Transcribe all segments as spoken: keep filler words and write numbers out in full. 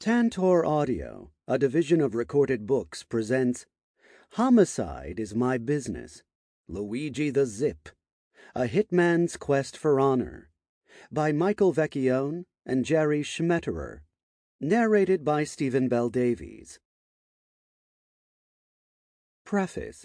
Tantor Audio, a division of Recorded Books, presents Homicide is My Business, Luigi the Zip, A Hitman's Quest for Honor, by Michael Vecchione and Jerry Schmetterer, narrated by Stephen Bell Davies. Preface.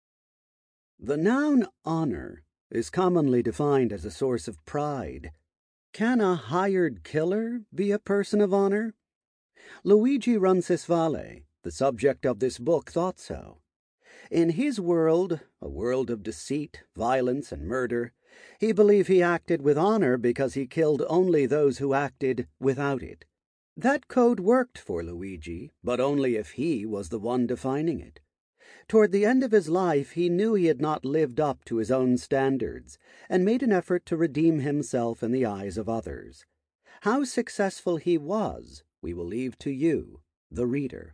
The noun honor is commonly defined as a source of pride. Can a hired killer be a person of honor? Luigi Roncesvalles, the subject of this book, thought so. In his world, a world of deceit, violence, and murder, he believed he acted with honor because he killed only those who acted without it. That code worked for Luigi, but only if he was the one defining it. Toward the end of his life, he knew he had not lived up to his own standards, and made an effort to redeem himself in the eyes of others. How successful he was, we will leave to you, the reader.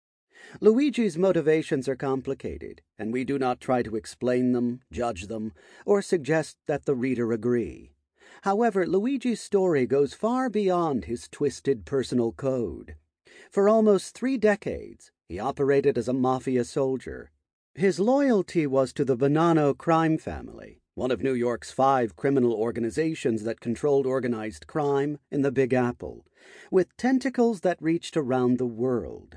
Luigi's motivations are complicated, and we do not try to explain them, judge them, or suggest that the reader agree. However, Luigi's story goes far beyond his twisted personal code. For almost three decades, he operated as a mafia soldier. His loyalty was to the Bonanno crime family, one of New York's five criminal organizations that controlled organized crime in the Big Apple, with tentacles that reached around the world.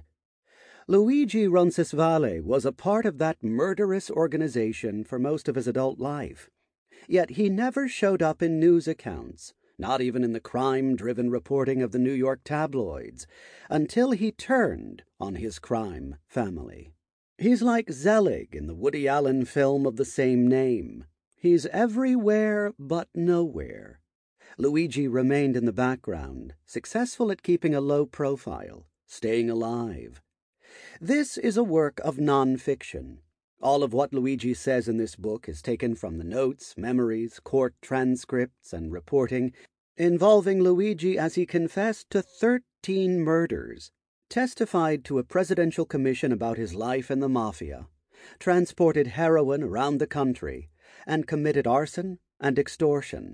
Luigi Roncesvalles was a part of that murderous organization for most of his adult life. Yet he never showed up in news accounts, not even in the crime-driven reporting of the New York tabloids, until he turned on his crime family. He's like Zelig in the Woody Allen film of the same name. He's everywhere but nowhere. Luigi remained in the background, successful at keeping a low profile, staying alive. This is a work of non-fiction. All of what Luigi says in this book is taken from the notes, memories, court transcripts, and reporting involving Luigi as he confessed to thirteen murders, testified to a presidential commission about his life in the mafia, transported heroin around the country, and committed arson and extortion.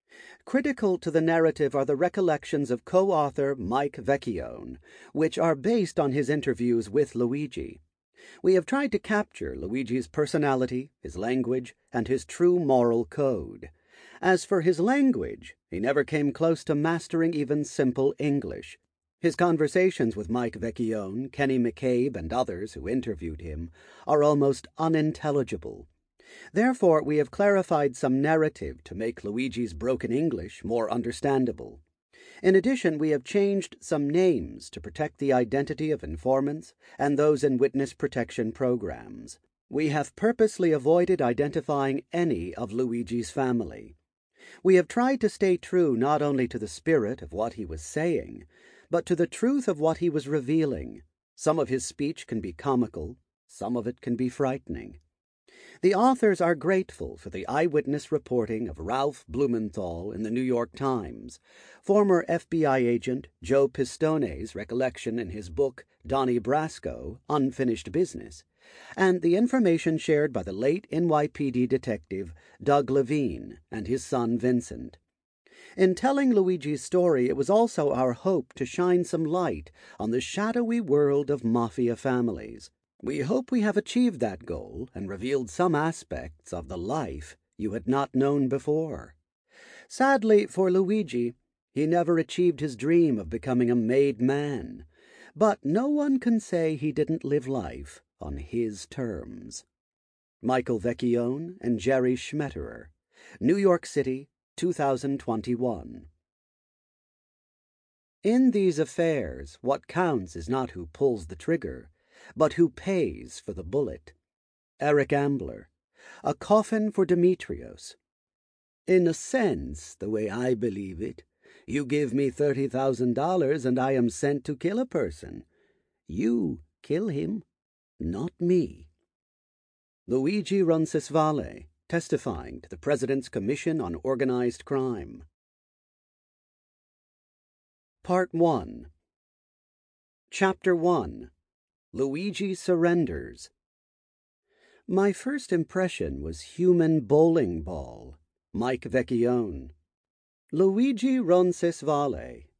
Critical to the narrative are the recollections of co-author Mike Vecchione, which are based on his interviews with Luigi. We have tried to capture Luigi's personality, his language, and his true moral code. As for his language, he never came close to mastering even simple English. His conversations with Mike Vecchione, Kenny McCabe, and others who interviewed him are almost unintelligible. Therefore, we have clarified some narrative to make Luigi's broken English more understandable. In addition, we have changed some names to protect the identity of informants and those in witness protection programs. We have purposely avoided identifying any of Luigi's family. We have tried to stay true not only to the spirit of what he was saying, but to the truth of what he was revealing. Some of his speech can be comical, some of it can be frightening. The authors are grateful for the eyewitness reporting of Ralph Blumenthal in the New York Times, former F B I agent Joe Pistone's recollection in his book Donnie Brasco, Unfinished Business, and the information shared by the late N Y P D detective Doug Levine and his son Vincent. In telling Luigi's story, it was also our hope to shine some light on the shadowy world of mafia families. We hope we have achieved that goal and revealed some aspects of the life you had not known before. Sadly for Luigi, he never achieved his dream of becoming a made man, but no one can say he didn't live life on his terms. Michael Vecchione and Jerry Schmetterer, New York City, two thousand twenty-one. In these affairs, what counts is not who pulls the trigger, but who pays for the bullet. Eric Ambler, A Coffin for Demetrios. In a sense, the way I believe it, you give me thirty thousand dollars and I am sent to kill a person. You kill him, not me. Luigi Roncesvalles, testifying to the President's Commission on Organized Crime. Part one. Chapter one. Luigi Surrenders. My first impression was human bowling ball, Mike Vecchione. Luigi Roncesvalles,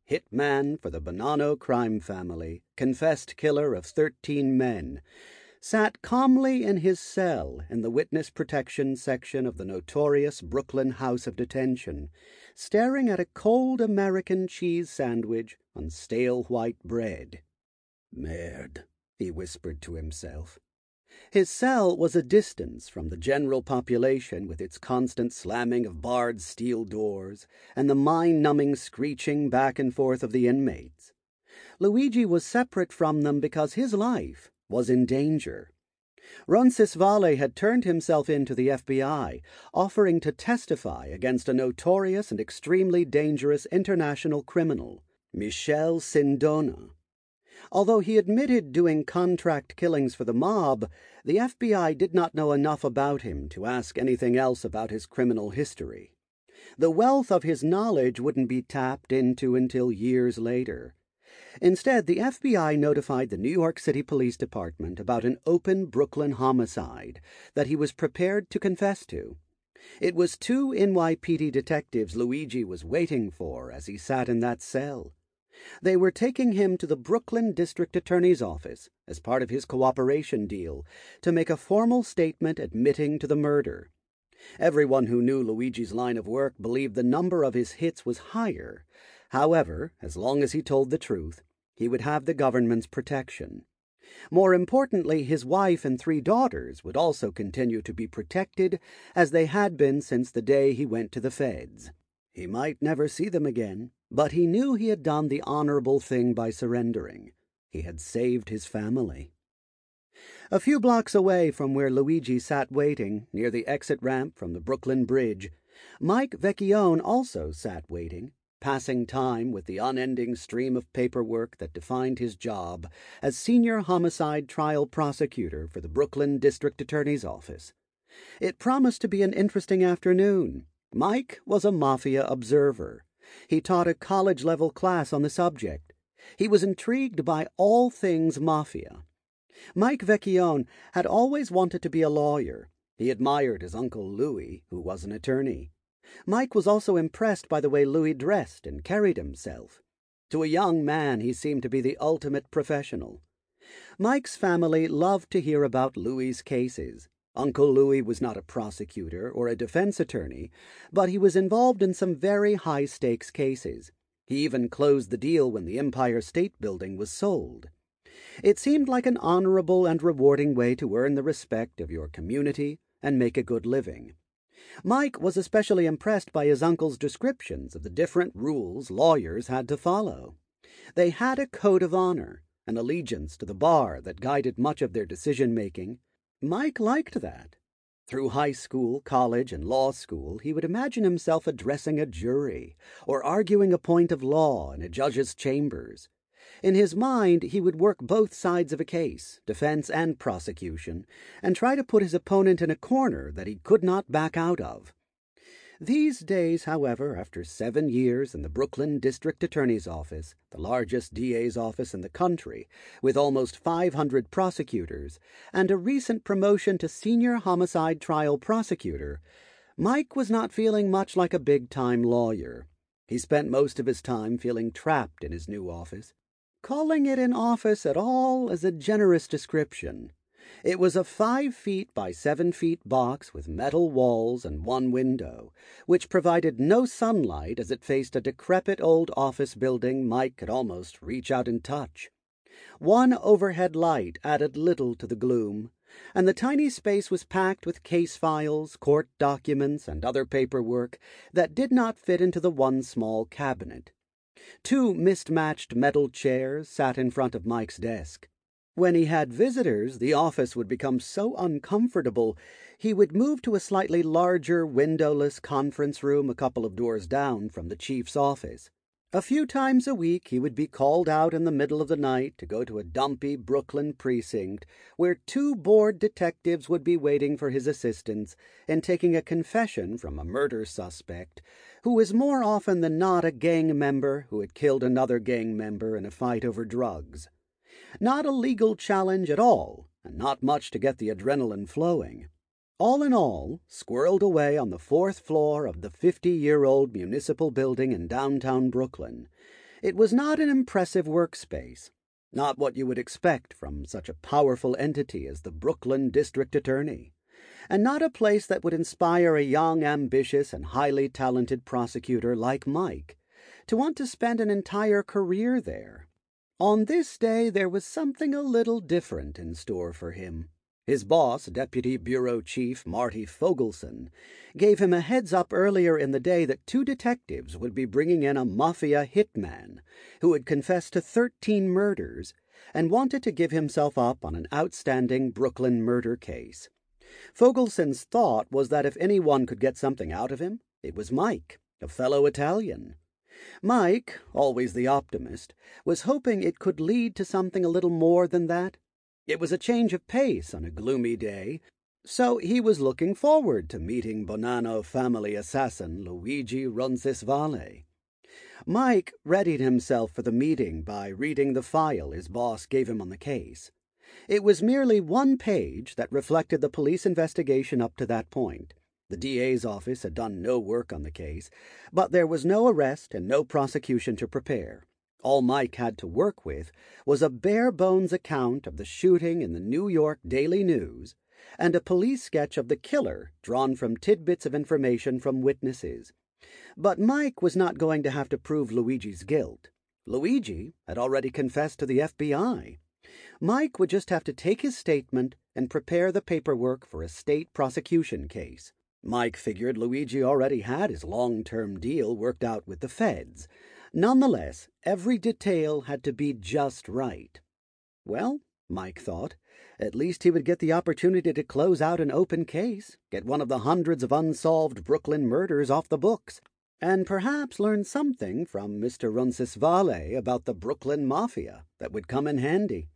hitman for the Bonanno crime family, confessed killer of thirteen men, sat calmly in his cell in the witness protection section of the notorious Brooklyn House of Detention, staring at a cold American cheese sandwich on stale white bread. "Merde," he whispered to himself. His cell was a distance from the general population, with its constant slamming of barred steel doors and the mind-numbing screeching back and forth of the inmates. Luigi was separate from them because his life was in danger. Roncesvalles had turned himself in to the F B I, offering to testify against a notorious and extremely dangerous international criminal, Michel Sindona. Although he admitted doing contract killings for the mob, the F B I did not know enough about him to ask anything else about his criminal history. The wealth of his knowledge wouldn't be tapped into until years later. Instead, the F B I notified the New York City Police Department about an open Brooklyn homicide that he was prepared to confess to. It was two N Y P D detectives Luigi was waiting for as he sat in that cell. They were taking him to the Brooklyn District Attorney's office as part of his cooperation deal to make a formal statement admitting to the murder. Everyone who knew Luigi's line of work believed the number of his hits was higher. However, as long as he told the truth, he would have the government's protection. More importantly, his wife and three daughters would also continue to be protected, as they had been since the day he went to the feds. He might never see them again, but he knew he had done the honorable thing by surrendering. He had saved his family. A few blocks away from where Luigi sat waiting, near the exit ramp from the Brooklyn Bridge, Mike Vecchione also sat waiting, passing time with the unending stream of paperwork that defined his job as senior homicide trial prosecutor for the Brooklyn District Attorney's Office. It promised to be an interesting afternoon. Mike was a mafia observer. He taught a college-level class on the subject. He was intrigued by all things mafia. Mike Vecchione had always wanted to be a lawyer. He admired his Uncle Louis, who was an attorney. Mike was also impressed by the way Louis dressed and carried himself. To a young man, he seemed to be the ultimate professional. Mike's family loved to hear about Louis's cases. Uncle Louis was not a prosecutor or a defense attorney, but he was involved in some very high-stakes cases. He even closed the deal when the Empire State Building was sold. It seemed like an honorable and rewarding way to earn the respect of your community and make a good living. Mike was especially impressed by his uncle's descriptions of the different rules lawyers had to follow. They had a code of honor, an allegiance to the bar that guided much of their decision-making. Mike liked that. Through high school, college, and law school, he would imagine himself addressing a jury or arguing a point of law in a judge's chambers. In his mind, he would work both sides of a case, defense and prosecution, and try to put his opponent in a corner that he could not back out of. These days, however, after seven years in the Brooklyn District Attorney's Office, the largest D A's office in the country, with almost five hundred prosecutors, and a recent promotion to senior homicide trial prosecutor, Mike was not feeling much like a big-time lawyer. He spent most of his time feeling trapped in his new office. Calling it an office at all is a generous description. It was a five feet by seven feet box with metal walls and one window, which provided no sunlight as it faced a decrepit old office building Mike could almost reach out and touch. One overhead light added little to the gloom, and the tiny space was packed with case files, court documents, and other paperwork that did not fit into the one small cabinet. Two mismatched metal chairs sat in front of Mike's desk. When he had visitors, the office would become so uncomfortable he would move to a slightly larger, windowless conference room a couple of doors down from the chief's office. A few times a week he would be called out in the middle of the night to go to a dumpy Brooklyn precinct where two bored detectives would be waiting for his assistance and taking a confession from a murder suspect who was more often than not a gang member who had killed another gang member in a fight over drugs. Not a legal challenge at all, and not much to get the adrenaline flowing. All in all, squirreled away on the fourth floor of the fifty-year-old municipal building in downtown Brooklyn, It was not an impressive workspace, not what you would expect from such a powerful entity as the Brooklyn District Attorney, and not a place that would inspire a young, ambitious, and highly talented prosecutor like Mike to want to spend an entire career there. On this day there was something a little different in store for him. His boss, Deputy Bureau Chief Marty Fogelson, gave him a heads-up earlier in the day that two detectives would be bringing in a mafia hitman who had confessed to thirteen murders and wanted to give himself up on an outstanding Brooklyn murder case. Fogelson's thought was that if anyone could get something out of him, it was Mike, a fellow Italian. Mike, always the optimist, was hoping it could lead to something a little more than that. It was a change of pace on a gloomy day, so he was looking forward to meeting Bonanno family assassin Luigi Roncisvalle. Mike readied himself for the meeting by reading the file his boss gave him on the case. It was merely one page that reflected the police investigation up to that point. The D A's office had done no work on the case, but there was no arrest and no prosecution to prepare. All Mike had to work with was a bare-bones account of the shooting in the New York Daily News and a police sketch of the killer drawn from tidbits of information from witnesses. But Mike was not going to have to prove Luigi's guilt. Luigi had already confessed to the F B I. Mike would just have to take his statement and prepare the paperwork for a state prosecution case. Mike figured Luigi already had his long-term deal worked out with the feds. Nonetheless, every detail had to be just right. Well, Mike thought, at least he would get the opportunity to close out an open case, get one of the hundreds of unsolved Brooklyn murders off the books, and perhaps learn something from Mister Roncisvalle about the Brooklyn Mafia that would come in handy.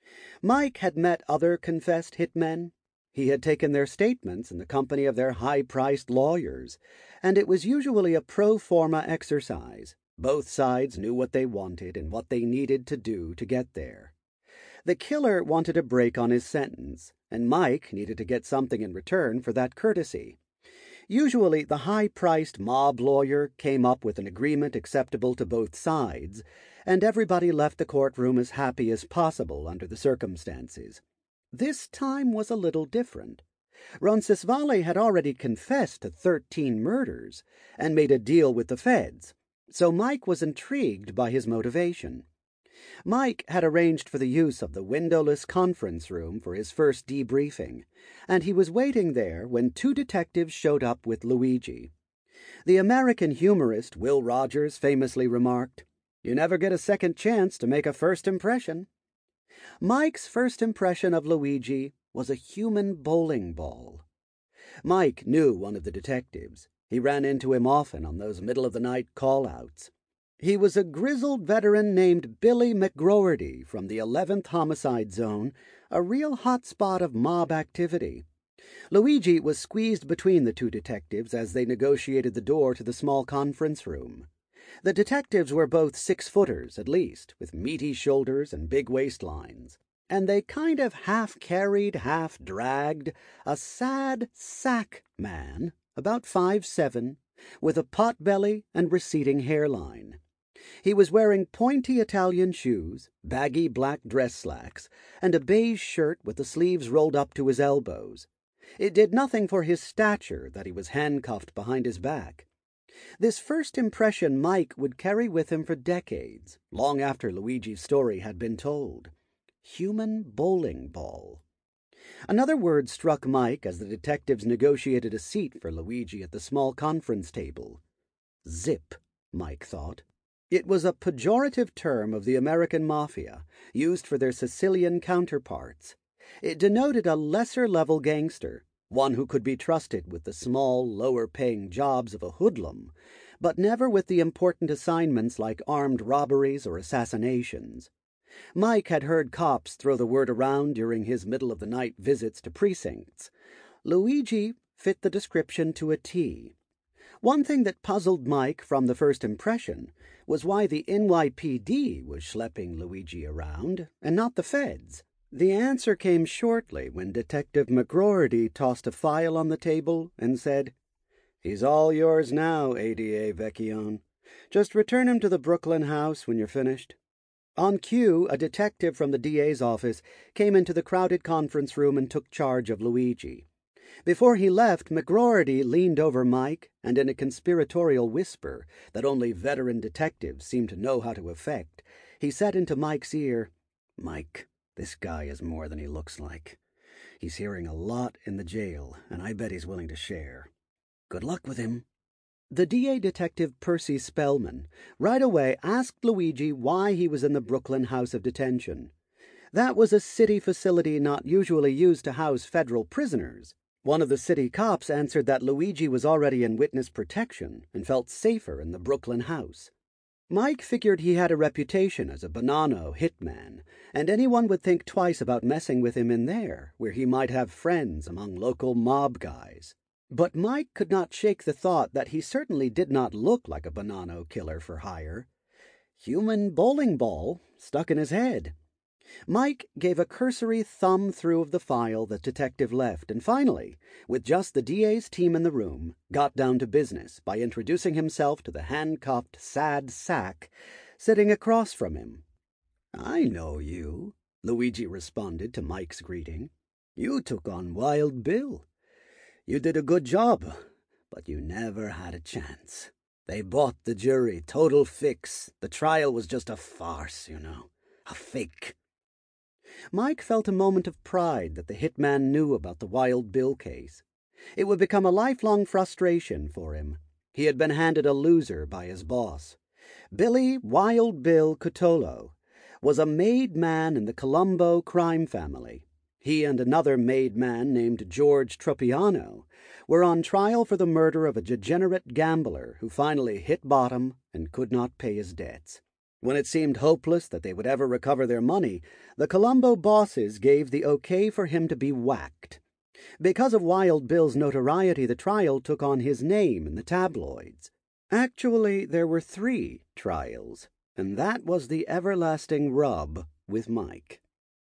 Mike had met other confessed hitmen. He had taken their statements in the company of their high-priced lawyers, and it was usually a pro forma exercise. Both sides knew what they wanted and what they needed to do to get there. The killer wanted a break on his sentence, and Mike needed to get something in return for that courtesy. Usually the high-priced mob lawyer came up with an agreement acceptable to both sides, and everybody left the courtroom as happy as possible under the circumstances. This time was a little different. Roncisvalle had already confessed to thirteen murders and made a deal with the feds, so Mike was intrigued by his motivation. Mike had arranged for the use of the windowless conference room for his first debriefing, and he was waiting there when two detectives showed up with Luigi. The American humorist Will Rogers famously remarked, "You never get a second chance to make a first impression." Mike's first impression of Luigi was a human bowling ball. Mike knew one of the detectives. He ran into him often on those middle-of-the-night call-outs. He was a grizzled veteran named Billy McGroarty from the eleventh Homicide Zone, a real hot spot of mob activity. Luigi was squeezed between the two detectives as they negotiated the door to the small conference room. The detectives were both six-footers, at least, with meaty shoulders and big waistlines, and they kind of half-carried, half-dragged a sad sack man, about five seven, with a pot-belly and receding hairline. He was wearing pointy Italian shoes, baggy black dress slacks, and a beige shirt with the sleeves rolled up to his elbows. It did nothing for his stature that he was handcuffed behind his back. This first impression Mike would carry with him for decades, long after Luigi's story had been told. Human bowling ball. Another word struck Mike as the detectives negotiated a seat for Luigi at the small conference table. Zip, Mike thought. It was a pejorative term of the American Mafia, used for their Sicilian counterparts. It denoted a lesser-level gangster, one who could be trusted with the small, lower-paying jobs of a hoodlum, but never with the important assignments like armed robberies or assassinations. Mike had heard cops throw the word around during his middle-of-the-night visits to precincts. Luigi fit the description to a T. One thing that puzzled Mike from the first impression was why the N Y P D was schlepping Luigi around, and not the feds. The answer came shortly when Detective McGroarty tossed a file on the table and said, "He's all yours now, A D A Vecchione. Just return him to the Brooklyn house when you're finished." On cue, a detective from the D A's office came into the crowded conference room and took charge of Luigi. Before he left, McGroarty leaned over Mike, and in a conspiratorial whisper that only veteran detectives seem to know how to effect, he said into Mike's ear, "Mike, this guy is more than he looks like. He's hearing a lot in the jail, and I bet he's willing to share. Good luck with him." The D A detective Percy Spellman right away asked Luigi why he was in the Brooklyn House of Detention. That was a city facility not usually used to house federal prisoners. One of the city cops answered that Luigi was already in witness protection and felt safer in the Brooklyn house. Mike figured he had a reputation as a Bonanno hitman, and anyone would think twice about messing with him in there, where he might have friends among local mob guys. But Mike could not shake the thought that he certainly did not look like a Bonanno killer for hire. Human bowling ball stuck in his head. Mike gave a cursory thumb through of the file that detective left, and finally, with just the D A's team in the room, got down to business by introducing himself to the handcuffed, sad sack sitting across from him. "I know you," Luigi responded to Mike's greeting. "You took on Wild Bill. You did a good job, but you never had a chance. They bought the jury, total fix. The trial was just a farce, you know, a fake." Mike felt a moment of pride that the hitman knew about the Wild Bill case. It would become a lifelong frustration for him. He had been handed a loser by his boss. Billy Wild Bill Cutolo was a made man in the Colombo crime family. He and another made man named George Tropiano were on trial for the murder of a degenerate gambler who finally hit bottom and could not pay his debts. When it seemed hopeless that they would ever recover their money, the Colombo bosses gave the okay for him to be whacked. Because of Wild Bill's notoriety, the trial took on his name in the tabloids. Actually, there were three trials, and that was the everlasting rub with Mike.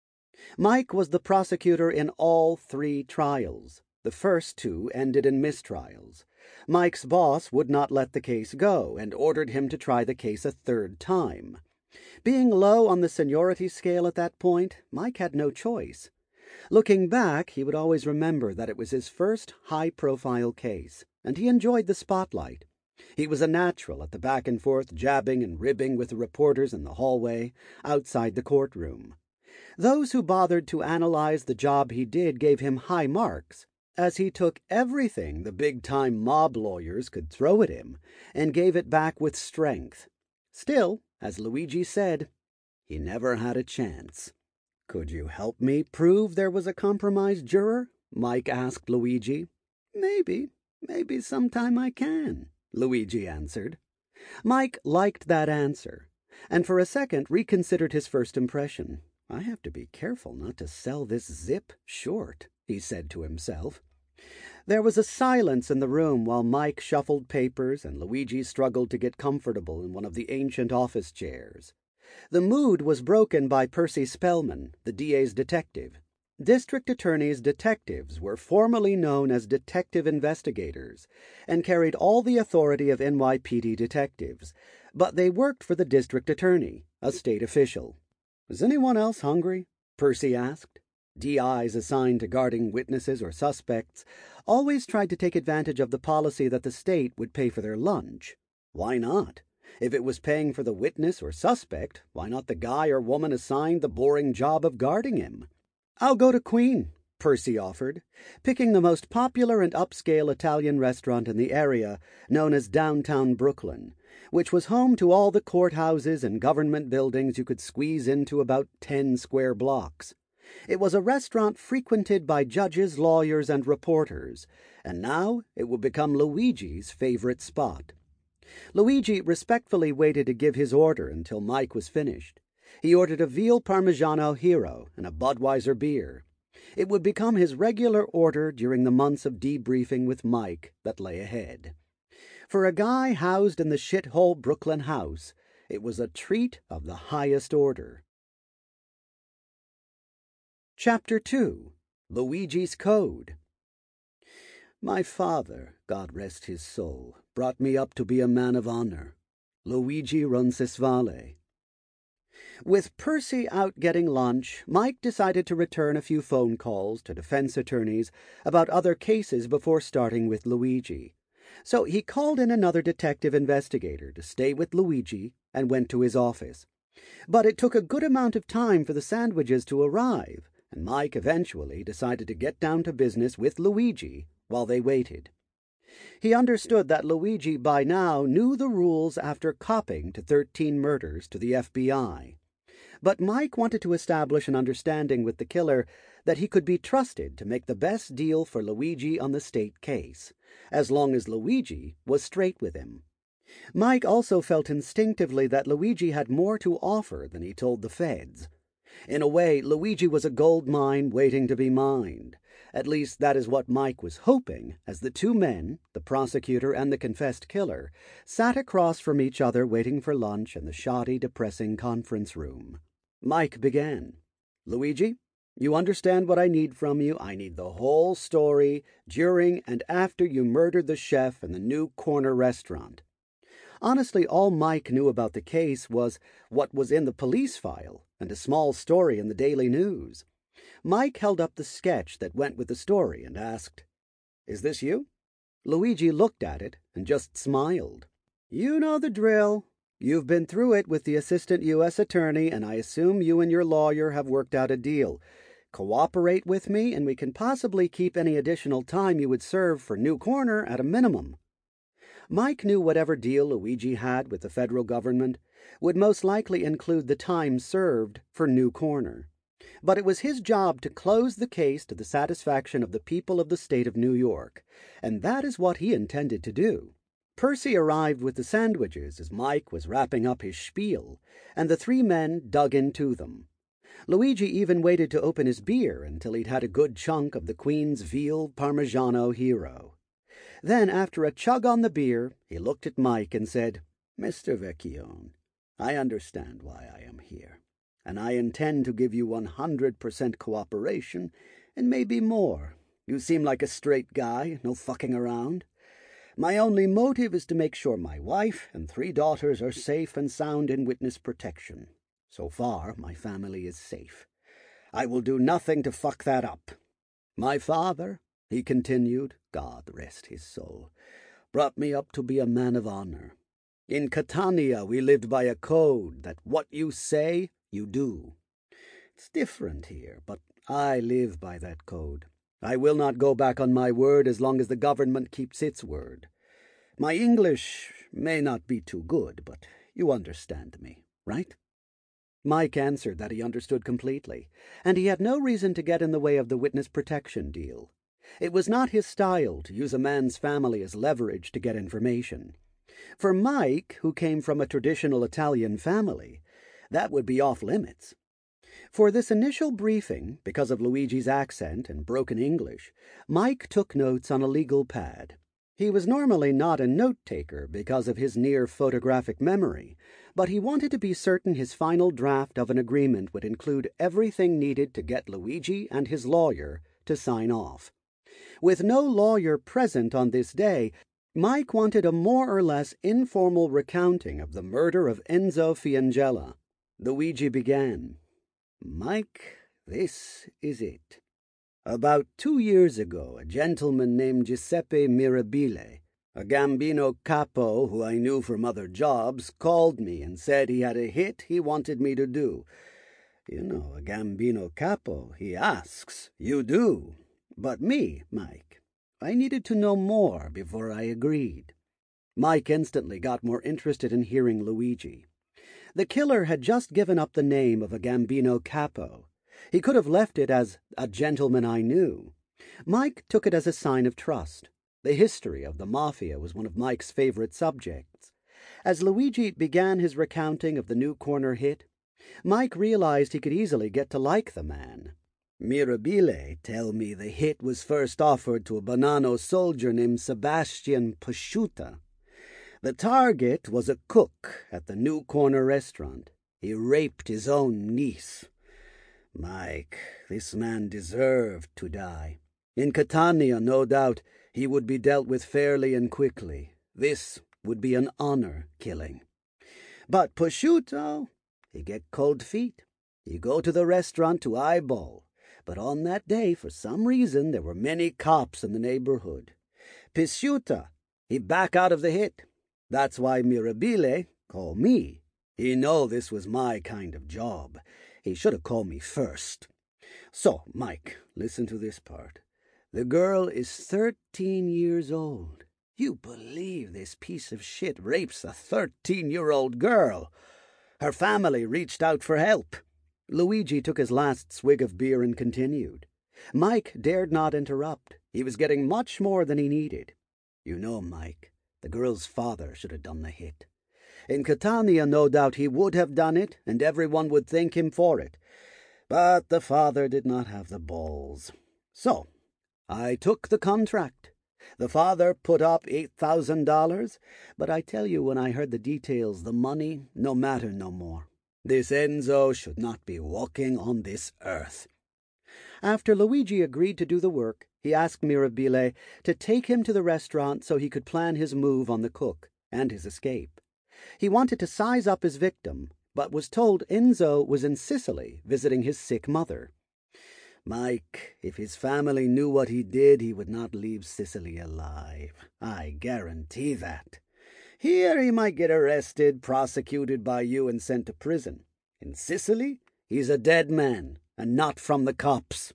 Mike was the prosecutor in all three trials. The first two ended in mistrials. Mike's boss would not let the case go and ordered him to try the case a third time. Being low on the seniority scale at that point, Mike had no choice. Looking back, he would always remember that it was his first high-profile case, and he enjoyed the spotlight. He was a natural at the back-and-forth jabbing and ribbing with the reporters in the hallway outside the courtroom. Those who bothered to analyze the job he did gave him high marks, as he took everything the big-time mob lawyers could throw at him and gave it back with strength. Still, as Luigi said, he never had a chance. "Could you help me prove there was a compromised juror?" Mike asked Luigi. "Maybe, maybe sometime I can," Luigi answered. Mike liked that answer, and for a second reconsidered his first impression. "I have to be careful not to sell this zip short," he said to himself. There was a silence in the room while Mike shuffled papers and Luigi struggled to get comfortable in one of the ancient office chairs. The mood was broken by Percy Spellman, the D A's detective. District attorneys' detectives were formerly known as detective investigators and carried all the authority of N Y P D detectives, but they worked for the district attorney, a state official. "Is anyone else hungry?" Percy asked. D Is assigned to guarding witnesses or suspects always tried to take advantage of the policy that the state would pay for their lunch. Why not? If it was paying for the witness or suspect, why not the guy or woman assigned the boring job of guarding him? "I'll go to Queen," Percy offered, picking the most popular and upscale Italian restaurant in the area, known as Downtown Brooklyn, which was home to all the courthouses and government buildings you could squeeze into about ten square blocks. It was a restaurant frequented by judges, lawyers, and reporters, and now it would become Luigi's favorite spot. Luigi respectfully waited to give his order until Mike was finished. He ordered a veal parmigiano hero and a Budweiser beer. It would become his regular order during the months of debriefing with Mike that lay ahead. For a guy housed in the shithole Brooklyn house, it was a treat of the highest order. Chapter two. Luigi's Code. My father, God rest his soul, brought me up to be a man of honor. Luigi Roncesvalles. With Percy out getting lunch, Mike decided to return a few phone calls to defense attorneys about other cases before starting with Luigi. So he called in another detective investigator to stay with Luigi and went to his office. But it took a good amount of time for the sandwiches to arrive, and Mike eventually decided to get down to business with Luigi while they waited. He understood that Luigi by now knew the rules after copping to thirteen murders to the F B I. But Mike wanted to establish an understanding with the killer that he could be trusted to make the best deal for Luigi on the state case, as long as Luigi was straight with him. Mike also felt instinctively that Luigi had more to offer than he told the feds. In a way, Luigi was a gold mine waiting to be mined. At least that is what Mike was hoping, as the two men, the prosecutor and the confessed killer, sat across from each other waiting for lunch in the shoddy, depressing conference room. Mike began. "Luigi, you understand what I need from you. I need the whole story during and after you murdered the chef in the New Corner restaurant." Honestly, all Mike knew about the case was what was in the police file and a small story in the Daily News. Mike held up the sketch that went with the story and asked, "Is this you?" Luigi looked at it and just smiled. "You know the drill. You've been through it with the assistant U S attorney, and I assume you and your lawyer have worked out a deal. Cooperate with me, and we can possibly keep any additional time you would serve for New Corner at a minimum." Mike knew whatever deal Luigi had with the federal government would most likely include the time served for New Corner. But it was his job to close the case to the satisfaction of the people of the state of New York, and that is what he intended to do. Percy arrived with the sandwiches as Mike was wrapping up his spiel, and the three men dug into them. Luigi even waited to open his beer until he'd had a good chunk of the Queen's Veal Parmigiano Hero. Then, after a chug on the beer, he looked at Mike and said, "Mister Vecchione, I understand why I am here, and I intend to give you one hundred percent cooperation, and maybe more. You seem like a straight guy, no fucking around. My only motive is to make sure my wife and three daughters are safe and sound in witness protection. So far, my family is safe. I will do nothing to fuck that up. My father," he continued, God rest his soul, "brought me up to be a man of honor. In Catania we lived by a code that what you say, you do. It's different here, but I live by that code. I will not go back on my word as long as the government keeps its word. My English may not be too good, but you understand me, right?" Mike answered that he understood completely, and he had no reason to get in the way of the witness protection deal. It was not his style to use a man's family as leverage to get information. For Mike, who came from a traditional Italian family, that would be off limits. For this initial briefing, because of Luigi's accent and broken English, Mike took notes on a legal pad. He was normally not a note-taker because of his near photographic memory, but he wanted to be certain his final draft of an agreement would include everything needed to get Luigi and his lawyer to sign off. With no lawyer present on this day, Mike wanted a more or less informal recounting of the murder of Enzo Fiangella. Luigi began. "Mike, this is it. About two years ago, a gentleman named Giuseppe Mirabile, a Gambino capo who I knew from other jobs, called me and said he had a hit he wanted me to do. You know, a Gambino capo, he asks, you do. But me, Mike, I needed to know more before I agreed." Mike instantly got more interested in hearing Luigi. The killer had just given up the name of a Gambino capo. He could have left it as a gentleman I knew. Mike took it as a sign of trust. The history of the mafia was one of Mike's favorite subjects. As Luigi began his recounting of the New Corner hit, Mike realized he could easily get to like the man. "Mirabile tell me the hit was first offered to a Bonanno soldier named Sebastian Pasciutta. The target was a cook at the New Corner restaurant. He raped his own niece. Mike, this man deserved to die. In Catania, no doubt, he would be dealt with fairly and quickly. This would be an honor killing. But Prosciutto, he get cold feet. He go to the restaurant to eyeball. But on that day, for some reason, there were many cops in the neighborhood. Prosciutto, he back out of the hit. That's why Mirabile call me. He know this was my kind of job. He should have called me first. So, Mike, listen to this part. The girl is thirteen years old. You believe this piece of shit rapes a thirteen-year-old girl? Her family reached out for help. Luigi took his last swig of beer and continued. Mike dared not interrupt. He was getting much more than he needed. You know, Mike, the girl's father should have done the hit. In Catania, no doubt he would have done it, and everyone would thank him for it. But the father did not have the balls. So, I took the contract. The father put up eight thousand dollars, but I tell you, when I heard the details, the money no matter no more. This Enzo should not be walking on this earth. After Luigi agreed to do the work, he asked Mirabile to take him to the restaurant so he could plan his move on the cook and his escape. He wanted to size up his victim, but was told Enzo was in Sicily visiting his sick mother. Mike, if his family knew what he did, he would not leave Sicily alive. I guarantee that. Here he might get arrested, prosecuted by you, and sent to prison. In Sicily, he's a dead man, and not from the cops.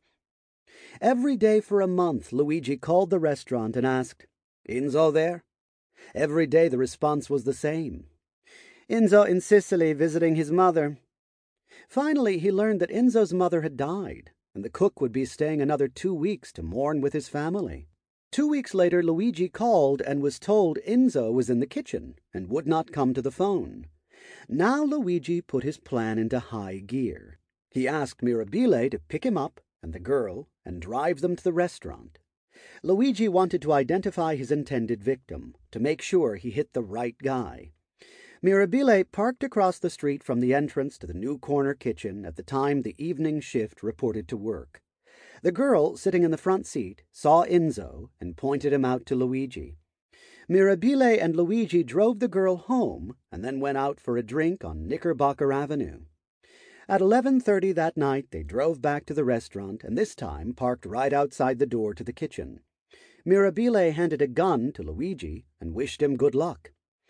Every day for a month, Luigi called the restaurant and asked, Enzo there? Every day the response was the same. Enzo in Sicily visiting his mother. Finally, he learned that Enzo's mother had died, and the cook would be staying another two weeks to mourn with his family. Two weeks later, Luigi called and was told Enzo was in the kitchen and would not come to the phone. Now Luigi put his plan into high gear. He asked Mirabile to pick him up and the girl and drive them to the restaurant. Luigi wanted to identify his intended victim, to make sure he hit the right guy. Mirabile parked across the street from the entrance to the new corner kitchen at the time the evening shift reported to work. The girl, sitting in the front seat, saw Enzo and pointed him out to Luigi. Mirabile and Luigi drove the girl home and then went out for a drink on Knickerbocker Avenue. At eleven thirty that night they drove back to the restaurant and this time parked right outside the door to the kitchen. Mirabile handed a gun to Luigi and wished him good luck.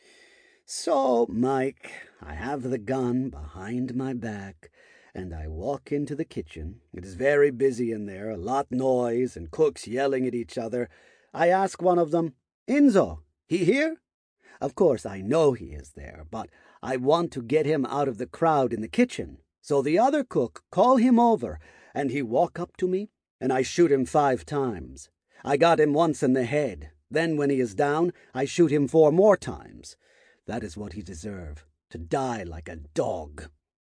So, Mike, I have the gun behind my back, and I walk into the kitchen. It is very busy in there, a lot noise, and cooks yelling at each other. I ask one of them, Enzo, he here? Of course, I know he is there, but I want to get him out of the crowd in the kitchen. So the other cook call him over, and he walk up to me, and I shoot him five times. I got him once in the head. Then when he is down, I shoot him four more times. That is what he deserve, to die like a dog.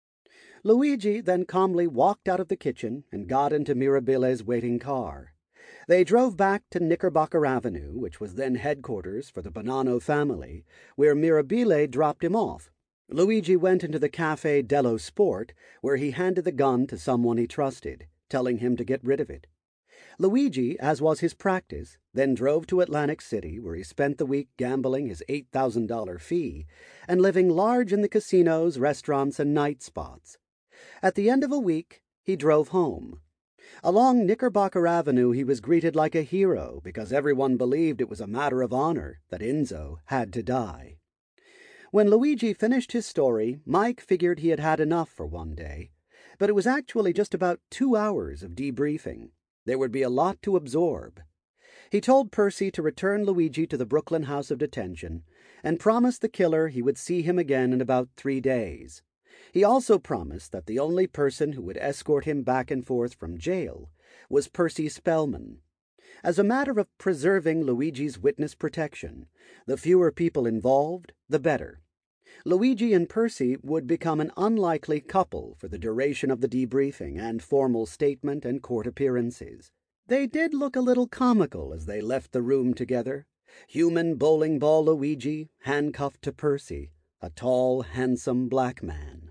Luigi then calmly walked out of the kitchen and got into Mirabile's waiting car. They drove back to Knickerbocker Avenue, which was then headquarters for the Bonanno family, where Mirabile dropped him off. Luigi went into the Café dello Sport, where he handed the gun to someone he trusted, telling him to get rid of it. Luigi, as was his practice, then drove to Atlantic City, where he spent the week gambling his eight thousand dollars fee and living large in the casinos, restaurants, and night spots. At the end of a week, he drove home. Along Knickerbocker Avenue he was greeted like a hero because everyone believed it was a matter of honor that Enzo had to die. When Luigi finished his story, Mike figured he had had enough for one day, but it was actually just about two hours of debriefing. There would be a lot to absorb. He told Percy to return Luigi to the Brooklyn House of Detention and promised the killer he would see him again in about three days. He also promised that the only person who would escort him back and forth from jail was Percy Spellman. As a matter of preserving Luigi's witness protection, the fewer people involved, the better. Luigi and Percy would become an unlikely couple for the duration of the debriefing and formal statement and court appearances. They did look a little comical as they left the room together. Human bowling ball Luigi handcuffed to Percy, a tall, handsome black man.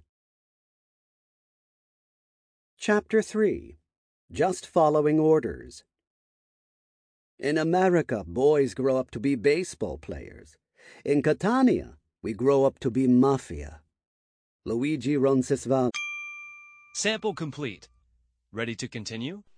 Chapter three. Just Following Orders. In America, boys grow up to be baseball players. In Catania, we grow up to be mafia. Luigi Roncesvalles. Sample complete. Ready to continue?